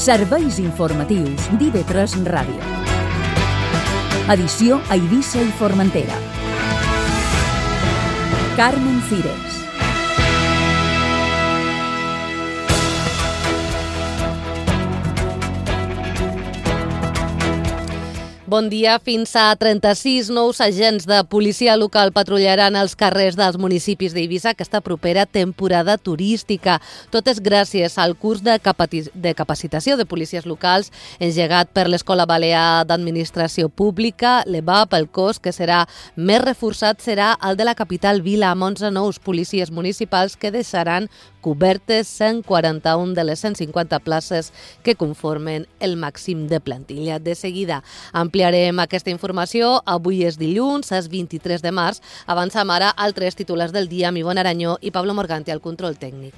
Serveis informatius d'IV3 Ràdio. Edició a Eivissa i Formentera. Carmen Cires. Bon dia. Fins a 36 nous agents de policia local patrullaran els carrers dels municipis d'Eivissa aquesta propera temporada turística. Tot és gràcies al curs de capacitació de policies locals engegat per l'Escola Balear d'Administració Pública, l'EBAP. El cos que serà més reforçat serà el de la capital Vila, amb 11 nous policies municipals que deixaran cobertes 141 de les 150 places que conformen el màxim de plantilla. De seguida ampliarem aquesta informació. Avui és dilluns, és 23 de març. Avancem ara altres titulars del dia amb Ivonne Aranyó i Pablo Morganti al control tècnic.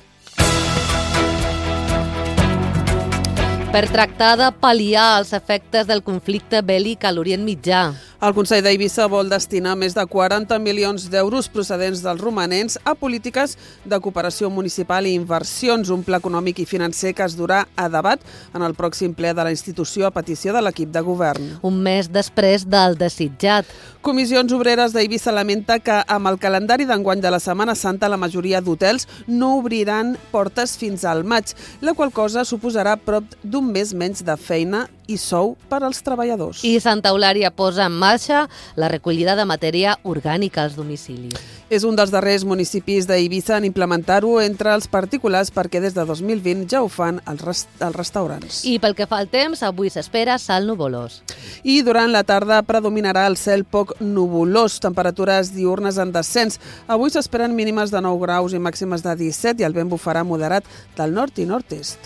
Per tractar de pal·liar els efectes del conflicte bèl·lic a l'Orient Mitjà. El Consell d'Eivissa vol destinar més de 40 milions d'euros procedents dels romanents a polítiques de cooperació municipal i inversions, un pla econòmic i financer que es durà a debat en el pròxim ple de la institució a petició de l'equip de govern. Un mes després del desitjat. Comissions Obreres d'Eivissa lamenta que amb el calendari d'enguany de la Setmana Santa la majoria d'hotels no obriran portes fins al maig, la qual cosa suposarà prop d'un mes menys de feina i sou per als treballadors. I Santa Eulària posa en marxa la recollida de matèria orgànica als domicilis. És un dels darrers municipis d'Eivissa en implementar-ho entre els particulars perquè des de 2020 ja ho fan els restaurants. I pel que fa al temps, avui s'espera cel nuvolós. I durant la tarda predominarà el cel poc nuvolós, temperatures diürnes en descens. Avui s'esperen mínimes de 9 graus i màximes de 17 i el vent bufarà moderat del nord i nord-est.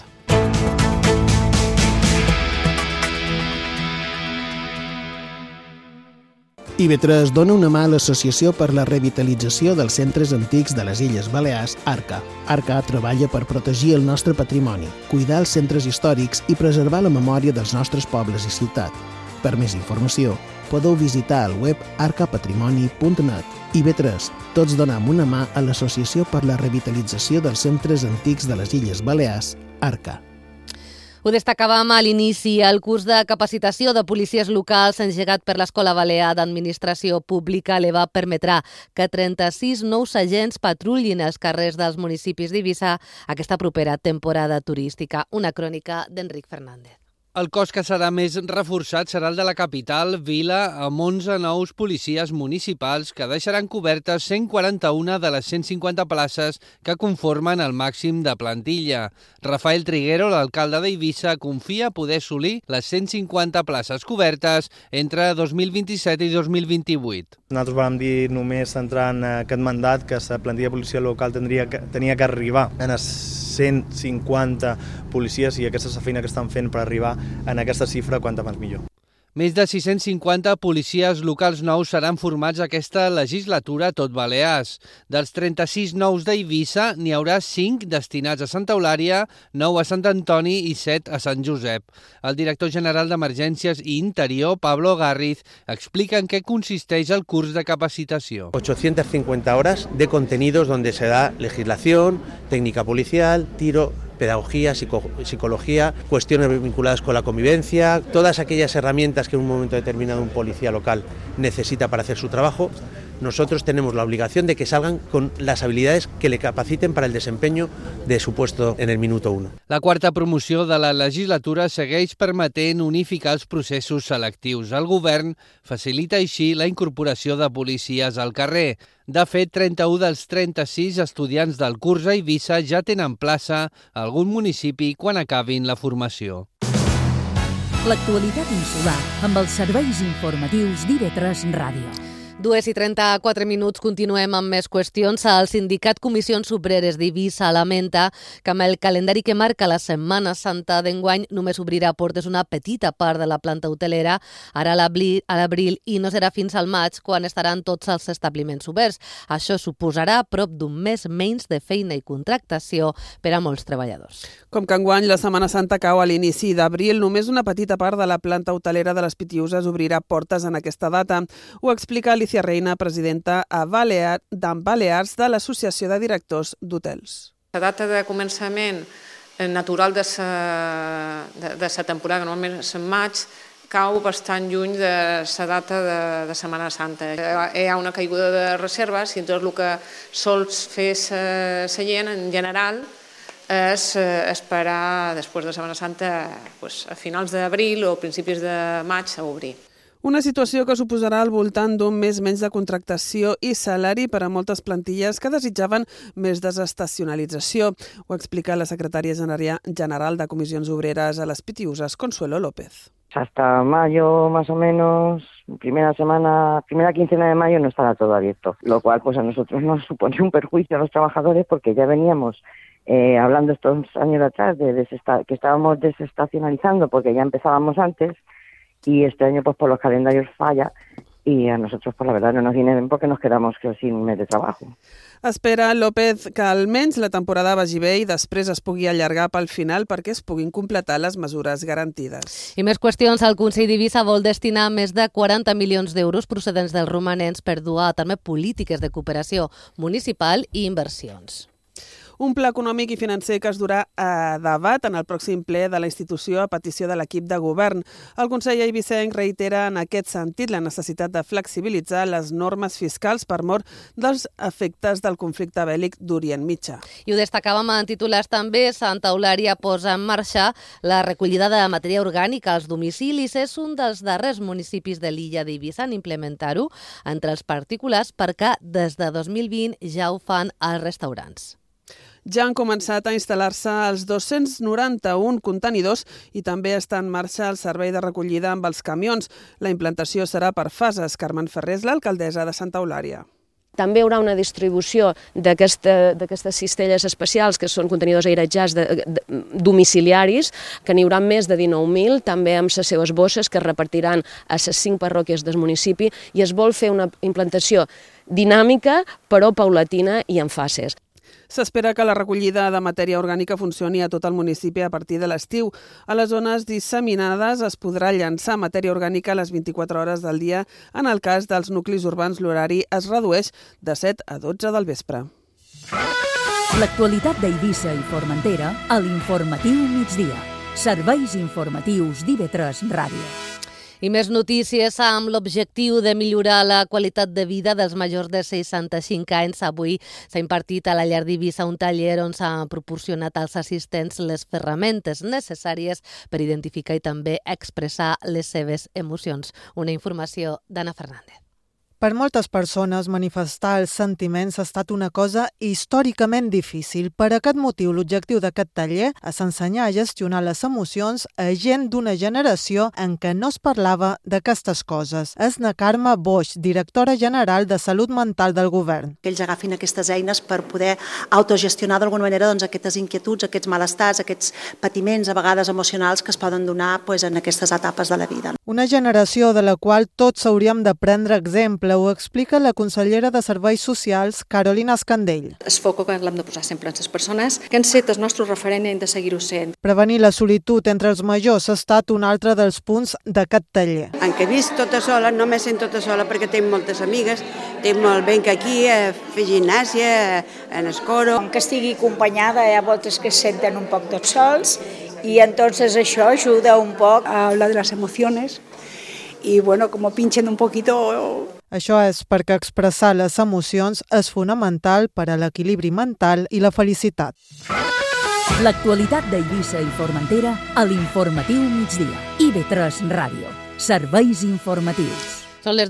IV3 dona una mà a l'Associació per la Revitalització dels Centres Antics de les Illes Balears, ARCA. ARCA treballa per protegir el nostre patrimoni, cuidar els centres històrics i preservar la memòria dels nostres pobles i ciutat. Per més informació, podeu visitar el web arcapatrimoni.net. IV3, tots donem una mà a l'Associació per la Revitalització dels Centres Antics de les Illes Balears, ARCA. Ho destacàvem a l'inici. El curs de capacitació de policies locals engegat per l'Escola Balear d'Administració Pública l'EBAP permetrà que 36 nous agents patrullin els carrers dels municipis d'Eivissa aquesta propera temporada turística. Una crònica d'Enric Fernández. El cos que serà més reforçat serà el de la capital, Vila, amb 11 nous policies municipals que deixaran cobertes 141 de les 150 places que conformen el màxim de plantilla. Rafael Triguero, l'alcalde d'Eivissa, confia poder assolir les 150 places cobertes entre 2027 i 2028. Nosaltres vam dir només centrant aquest mandat que la plantilla de policia local tenia que arribar a les 150 policies i aquesta és la feina que estan fent per arribar en aquesta xifra quanta més millor. Més de 650 policies locals nous seran formats aquesta legislatura a tot Balears. Dels 36 nous d'Eivissa, n'hi haurà 5 destinats a Santa Eulària, 9 a Sant Antoni i 7 a Sant Josep. El director general d'Emergències i Interior, Pablo Garriz, explica en què consisteix el curs de capacitació. 850 horas de contenidos donde se da legislación, técnica policial, tiro, pedagogía, psicología, cuestiones vinculadas con la convivencia, todas aquellas herramientas que en un momento determinado un policía local necesita para hacer su trabajo. Nosotros tenemos la obligación de que salgan con las habilidades que le capaciten para el desempeño de su puesto en el minuto 1. La quarta promoció de la legislatura segueix permetent unificar els processos selectius. El govern facilita així la incorporació de policies al carrer. De fet, 31 dels 36 estudiants del curs a Eivissa ja tenen plaça a algun municipi quan acabin la formació. L'actualitat insular amb els serveis informatius d'IV3 Ràdio. 2:34 continuem amb més qüestions. El sindicat Comissions Obreres d'Eivissa lamenta que amb el calendari que marca la Setmana Santa d'enguany només obrirà portes una petita part de la planta hotelera, ara a l'abril, i no serà fins al maig quan estaran tots els establiments oberts. Això suposarà prop d'un mes menys de feina i contractació per a molts treballadors. Com que enguany la Setmana Santa cau a l'inici d'abril, només una petita part de la planta hotelera de les Pitiüses obrirà portes en aquesta data. Ho explica Alicia Reina, presidenta a Balears de l'Associació de Directors d'Hotels. La data de començament natural de la temporada, que normalment és en maig, cau bastant lluny de la data de Setmana Santa. Hi ha una caiguda de reserves i tot el que sols fer la gent en general és esperar després de Setmana Santa a finals d'abril o principis de maig a obrir. Una situació que suposarà al voltant d'un mes menys de contractació i salari per a moltes plantilles que desitjaven més desestacionalització. Ho explica la secretària general de Comissions Obreres a les Pitiuses, Consuelo López. Hasta mayo, más o menos, primera quincena de mayo no estará todo abierto, lo cual pues a nosotros nos supone un perjuicio a los trabajadores porque ya veníamos hablando estos años atrás de que estábamos desestacionalizando porque ya empezábamos antes y este año pues por los calendarios falla y a nosotros pues la verdad no nos viene bien porque nos quedamos sin un mes de trabajo. Espera López que almenys la temporada vagi bé i després es pugui allargar pel final perquè es puguin completar les mesures garantides. I més qüestions. El Consell d'Eivissa vol destinar més de 40 milions d'euros procedents dels romanents per dur a terme polítiques de cooperació municipal i inversions. Un pla econòmic i financer que es durà a debat en el pròxim ple de la institució a petició de l'equip de govern. El Consell eivissenc reitera en aquest sentit la necessitat de flexibilitzar les normes fiscals per mor dels efectes del conflicte bèl·lic d'Orient Mitjà. I ho destacàvem en titulars també. Santa Eulària posa en marxa la recollida de matèria orgànica als domicilis. És un dels darrers municipis de l'illa d'Eivissa en implementar-ho entre els particulars perquè des de 2020 ja ho fan als restaurants. Ja han començat a instal·lar-se els 291 contenidors i també està en marxa el servei de recollida amb els camions. La implantació serà per fases. Carmen Ferrer és l'alcaldessa de Santa Eulària. També hi haurà una distribució d'aquestes cistelles especials, que són contenidors airetjats domiciliaris, que n'hi haurà més de 19.000, també amb les seves bosses, que es repartiran a les 5 parròquies del municipi, i es vol fer una implantació dinàmica, però paulatina i en fases. S'espera que la recollida de matèria orgànica funcioni a tot el municipi a partir de l'estiu. A les zones disseminades es podrà llançar matèria orgànica a les 24 hores del dia. En el cas dels nuclis urbans, l'horari es redueix de 7 a 12 del vespre. L'actualitat d'Eivissa i Formentera a l'Informatiu Migdia. Serveis informatius d'IV3 Ràdio. I més notícies amb l'objectiu de millorar la qualitat de vida dels majors de 65 anys. Avui s'ha impartit a la llar d'Eivissa un taller on s'han proporcionat als assistents les ferramentes necessàries per identificar i també expressar les seves emocions. Una informació d'Anna Fernández. Per moltes persones, manifestar els sentiments ha estat una cosa històricament difícil. Per aquest motiu, l'objectiu d'aquest taller és ensenyar a gestionar les emocions a gent d'una generació en què no es parlava d'aquestes coses. És na Carme Boix, directora general de Salut Mental del Govern. Que ells agafin aquestes eines per poder autogestionar d'alguna manera aquestes inquietuds, aquests malestars, aquests patiments, a vegades emocionals, que es poden donar en aquestes etapes de la vida. Una generació de la qual tots hauríem de prendre exemple. Ho explica la consellera de Serveis Socials, Carolina Escandell. El foc que l'hem de posar sempre en les persones que han set el nostre referent i hem de seguir-ho sent. Prevenir la solitud entre els majors ha estat un altre dels punts d'aquest taller. En què he vist tota sola, no me sent tota sola perquè tinc moltes amigues, tinc molt ben que aquí a fer gimnàsia, en el coro. Que estigui acompanyada, hi ha voltes que es senten un poc tots sols y entonces això ajuda un poc a hablar de las emociones y bueno, como pinchen un poquito. Això és perquè expressar les emocions és fonamental per a l'equilibri mental i la felicitat. L'actualitat d'Eivissa i Formentera a l'Informatiu Migdia. IV3 Ràdio. Serveis informatius. Són les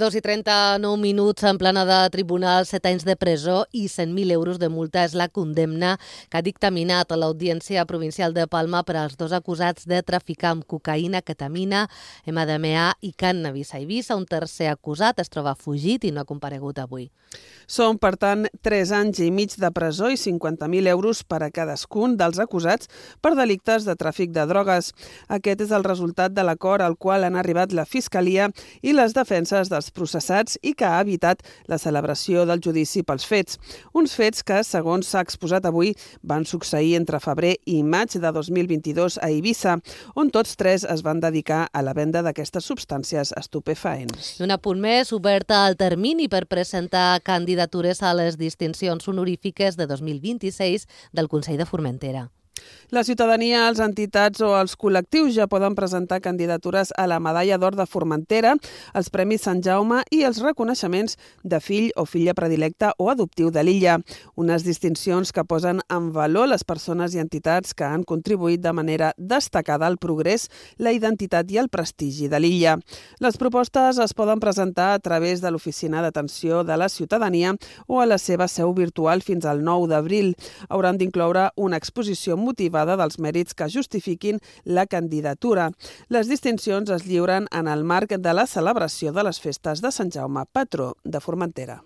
2:39 en plena de tribunal, 7 anys de presó i 100.000 euros de multa és la condemna que ha dictaminat a l'Audiència Provincial de Palma per als dos acusats de traficar amb cocaïna, ketamina, MDMA i cànnabis a Eivissa. Un tercer acusat es troba fugit i no ha comparegut avui. Són, per tant, 3 anys i mig de presó i 50.000 euros per a cadascun dels acusats per delictes de tràfic de drogues. Aquest és el resultat de l'acord al qual han arribat la Fiscalia i les defenses dels processats i que ha evitat la celebració del judici pels fets. Uns fets que, segons s'ha exposat avui, van succeir entre febrer i maig de 2022 a Eivissa, on tots tres es van dedicar a la venda d'aquestes substàncies estupefaents. Un apunt més, oberta al termini per presentar candidatures a les distincions honorífiques de 2026 del Consell de Formentera. La ciutadania, les entitats o els col·lectius ja poden presentar candidatures a la Medalla d'Or de Formentera, els Premis Sant Jaume i els reconeixements de fill o filla predilecte o adoptiu de l'illa. Unes distincions que posen en valor les persones i entitats que han contribuït de manera destacada al progrés, la identitat i el prestigi de l'illa. Les propostes es poden presentar a través de l'Oficina d'Atenció de la Ciutadania o a la seva seu virtual fins al 9 d'abril. Hauran d'incloure una exposició motivada dels mèrits que justifiquin la candidatura. Les distincions es lliuren en el marc de la celebració de les festes de Sant Jaume, patró de Formentera.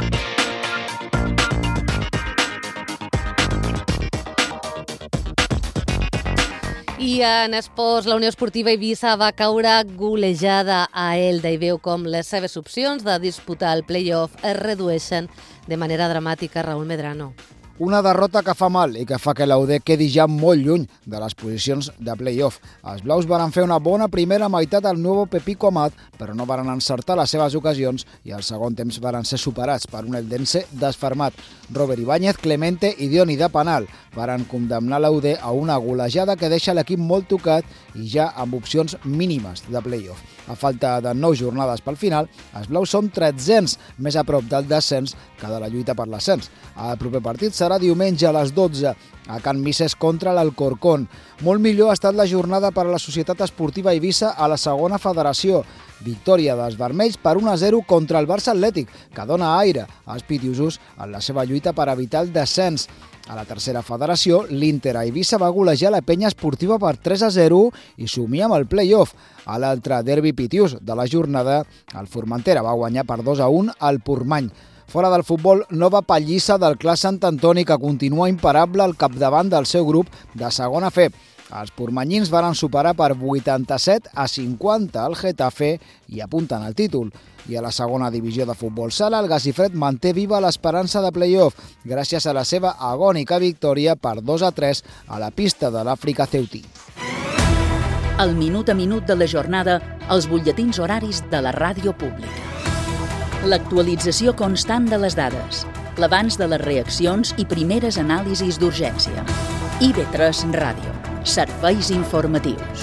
I en esports, la Unió Esportiva Eivissa va caure golejada a Elda i veu com les seves opcions de disputar el play-off es redueixen de manera dramàtica. Raúl Medrano. Una derrota que fa mal i que fa que l'UD quedi ja molt lluny de les posicions de play-off. Els blaus van fer una bona primera meitat al nou Pepico Amat, però no van encertar les seves ocasions i al segon temps van ser superats per un Eldense desfermat. Robert Ibáñez, Clemente i Dioni de penal van condemnar l'UD a una golejada que deixa l'equip molt tocat i ja amb opcions mínimes de play-off. A falta de 9 jornades pel final, els blaus són 300 més a prop del descens que de la lluita per l'ascens. El proper partit serà diumenge a les 12 a Can Misses contra l'Alcorcón. Molt millor ha estat la jornada per a la Societat Esportiva Eivissa a la segona federació. Victòria dels vermells per 1-0 contra el Barça Atlètic, que dona aire als pitiusos en la seva lluita per evitar el descens. A la tercera federació, l'Inter a Eivissa va golejar la Penya Esportiva per 3-0 i somia amb el play-off. A l'altre derbi pitius de la jornada, el Formentera va guanyar per 2-1 al Portmany. Fora del futbol, nova pallissa del Clas Sant Antoni, que continua imparable al capdavant del seu grup de segona F. Els portmanyins van superar per 87-50 al Getafe i apunten al títol. I a la segona divisió de futbol sala, el Gasifred manté viva l'esperança de play-off gràcies a la seva agònica victòria per 2-3 a la pista de l'Àfrica Ceutí. Al minut a minut de la jornada, els butlletins horaris de la ràdio pública. L'actualització constant de les dades, l'abans de les reaccions i primeres anàlisis d'urgència. IB3 Ràdio. Serveis informatius.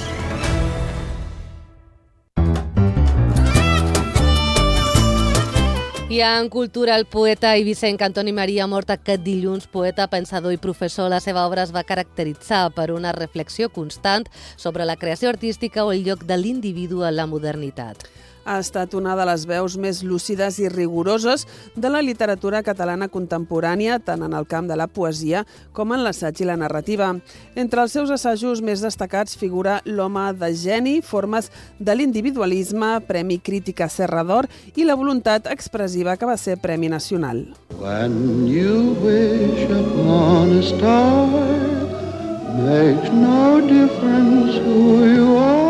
I en cultura, el poeta eivissenc Antoni Maria mort aquest dilluns, poeta, pensador i professor, la seva obra es va caracteritzar per una reflexió constant sobre la creació artística o el lloc de l'individu en la modernitat. Ha estat una de les veus més lúcides i rigoroses de la literatura catalana contemporània, tant en el camp de la poesia com en l'assaig i la narrativa. Entre els seus assajos més destacats figura L'home de geni, formes de l'individualisme, Premi Crítica Serra d'Or i La voluntat expressiva, que va ser Premi Nacional. When you wish upon a star, makes no difference who you are.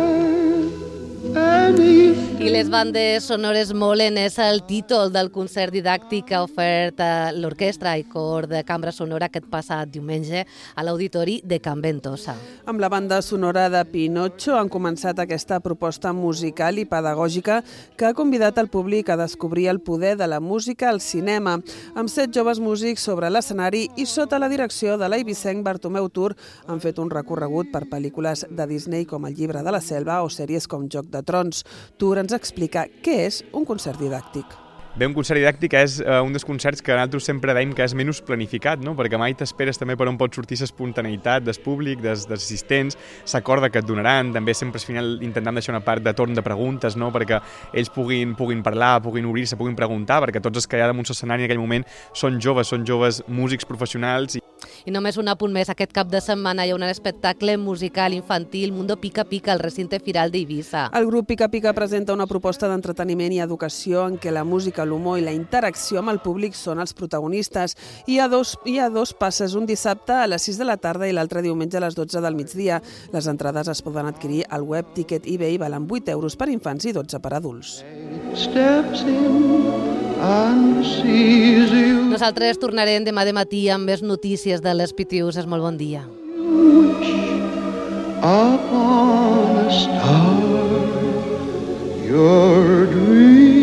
I les bandes sonores molen és el títol del concert didàctic que ha ofert l'Orquestra i Cor de Cambra Sonora aquest passat diumenge a l'Auditori de Can Ventosa. Amb la banda sonora de Pinocho han començat aquesta proposta musical i pedagògica que ha convidat el públic a descobrir el poder de la música al cinema, amb 7 joves músics sobre l'escenari i sota la direcció de l'eivissenc Bartomeu Tur han fet un recorregut per pel·lícules de Disney com El llibre de la selva o sèries com Joc de Trons. Tur ens explica què és un concert didàctic. Bé, un concert didàctic és un dels concerts que nosaltres sempre dèiem que és menys planificat, no? Perquè mai t'esperes també per on pot sortir l'espontaneïtat del públic, dels assistents, s'acorda que et donaran, també sempre al final intentant deixar una part de torn de preguntes, no? Perquè ells puguin parlar, puguin obrir-se, puguin preguntar, perquè tots els que hi ha damunt l'escenari en aquell moment són joves músics professionals. I només un apunt més, aquest cap de setmana hi ha un espectacle musical infantil Mundo Pica Pica al recinte firal d'Eivissa. El grup Pica Pica presenta una proposta d'entreteniment i educació en què la música, l'humor i la interacció amb el públic són els protagonistes. Hi ha dos passes, un dissabte a les 6 de la tarda i l'altre diumenge a les 12 del migdia. Les entrades es poden adquirir al web Ticket eBay, valen 8 euros per infants i 12 per adults. Nosaltres tornarem demà de matí amb més notícies de les Pitiuses. Molt bon dia. Upon a star, your dream